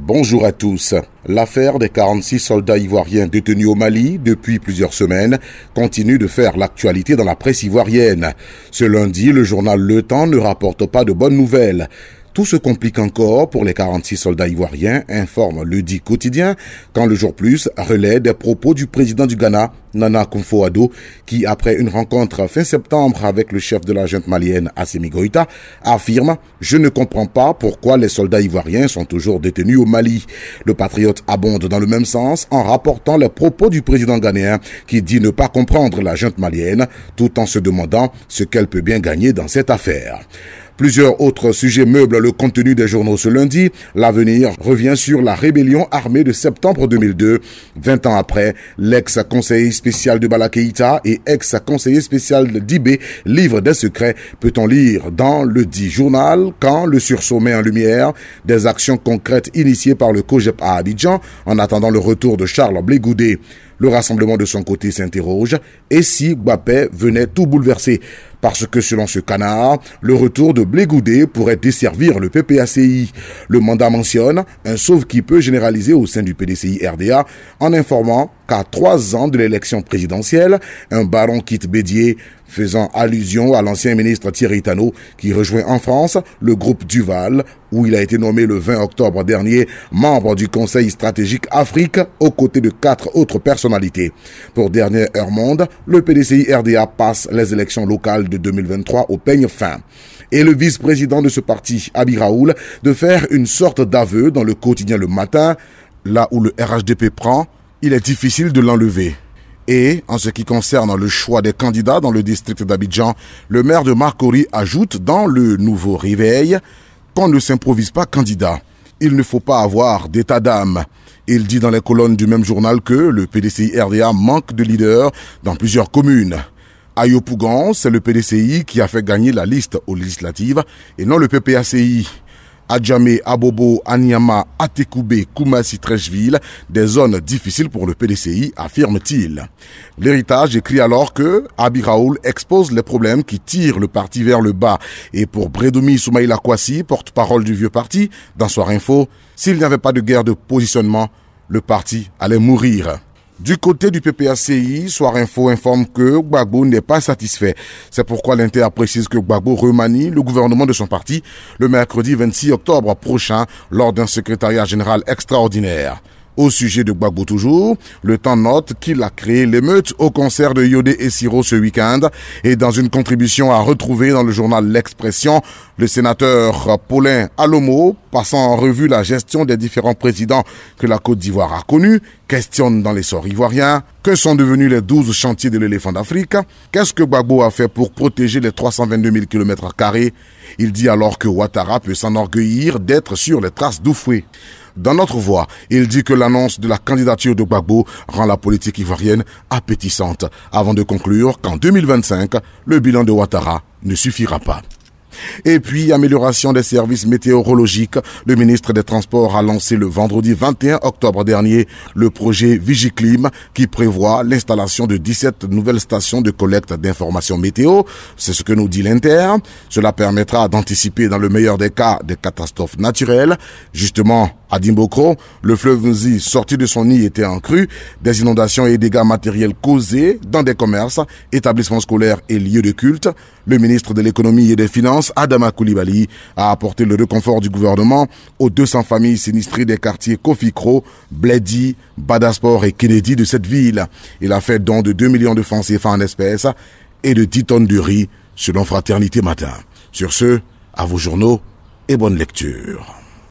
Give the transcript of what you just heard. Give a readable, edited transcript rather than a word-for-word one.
Bonjour à tous. L'affaire des 46 soldats ivoiriens détenus au Mali depuis plusieurs semaines continue de faire l'actualité dans la presse ivoirienne. Ce lundi, le journal Le Temps ne rapporte pas de bonnes nouvelles. Tout se complique encore pour les 46 soldats ivoiriens, informe le dit quotidien, quand le jour plus relaie des propos du président du Ghana, Nana Akufo-Addo, qui, après une rencontre fin septembre avec le chef de la junte malienne, Assimi Goïta, affirme « Je ne comprends pas pourquoi les soldats ivoiriens sont toujours détenus au Mali ». Le patriote abonde dans le même sens en rapportant les propos du président ghanéen qui dit ne pas comprendre la junte malienne, tout en se demandant ce qu'elle peut bien gagner dans cette affaire. Plusieurs autres sujets meublent le contenu des journaux ce lundi. L'Avenir revient sur la rébellion armée de septembre 2002. 20 ans après, l'ex-conseiller spécial de Bala Keïta et ex-conseiller spécial de Dibé livrent des secrets, peut-on lire dans le dit journal, quand le sursaut met en lumière des actions concrètes initiées par le COJEP à Abidjan en attendant le retour de Charles Blé Goudé. Le rassemblement de son côté s'interroge, et si Gbapè venait tout bouleverser? Parce que selon ce canard, le retour de Blé Goudé pourrait desservir le PPACI. Le mandat mentionne un sauve-qui-peut généralisé au sein du PDCI-RDA en informant qu'à 3 ans de l'élection présidentielle, un baron quitte Bédié, faisant allusion à l'ancien ministre Thierry Tano qui rejoint en France le groupe Duval, où il a été nommé le 20 octobre dernier membre du Conseil stratégique Afrique aux côtés de 4 autres personnalités. Pour Dernière Heure Monde, le PDCI-RDA passe les élections locales de 2023 au peigne fin. Et le vice-président de ce parti, Abi Raoul, de faire une sorte d'aveu dans le quotidien Le Matin, là où le RHDP prend, il est difficile de l'enlever. Et, en ce qui concerne le choix des candidats dans le district d'Abidjan, le maire de Marcory ajoute dans le Nouveau Réveil qu'on ne s'improvise pas candidat. Il ne faut pas avoir d'état d'âme. Il dit dans les colonnes du même journal que le PDCI-RDA manque de leaders dans plusieurs communes. À Yopougon, c'est le PDCI qui a fait gagner la liste aux législatives et non le PPACI. Adjamé, Abobo, Anyama, Atekoubé, Koumassi, Trècheville, des zones difficiles pour le PDCI, affirme-t-il. L'héritage écrit alors que Abi Raoul expose les problèmes qui tirent le parti vers le bas. Et pour Bredoumi Soumaïla Kwasi, porte-parole du vieux parti, dans Soir Info, s'il n'y avait pas de guerre de positionnement, le parti allait mourir. Du côté du PPACI, Soir Info informe que Gbagbo n'est pas satisfait. C'est pourquoi l'Inter précise que Gbagbo remanie le gouvernement de son parti le mercredi 26 octobre prochain lors d'un secrétariat général extraordinaire. Au sujet de Gbagbo toujours, le Temps note qu'il a créé l'émeute au concert de Yodé et Siro ce week-end et dans une contribution à retrouver dans le journal L'Expression, le sénateur Paulin Alomo, passant en revue la gestion des différents présidents que la Côte d'Ivoire a connus, questionne dans l'essor ivoirien que sont devenus les 12 chantiers de l'éléphant d'Afrique, qu'est-ce que Gbagbo a fait pour protéger les 322 000 km². Il dit alors que Ouattara peut s'enorgueillir d'être sur les traces d'Oufoué. Dans notre voix, il dit que l'annonce de la candidature de Gbagbo rend la politique ivoirienne appétissante, avant de conclure qu'en 2025, le bilan de Ouattara ne suffira pas. Et puis, amélioration des services météorologiques. Le ministre des Transports a lancé le vendredi 21 octobre dernier le projet Vigiclim qui prévoit l'installation de 17 nouvelles stations de collecte d'informations météo. C'est ce que nous dit l'Inter. Cela permettra d'anticiper dans le meilleur des cas des catastrophes naturelles. Justement, à Dimbokro, le fleuve Nzi, sorti de son nid, était en crue. Des inondations et dégâts matériels causés dans des commerces, établissements scolaires et lieux de culte. Le ministre de l'économie et des finances, Adama Coulibaly, a apporté le réconfort du gouvernement aux 200 familles sinistrées des quartiers Kofikro, Bledi, Badasport et Kennedy de cette ville. Il a fait don de 2 millions de francs CFA en espèces et de 10 tonnes de riz selon Fraternité Matin. Sur ce, à vos journaux et bonne lecture.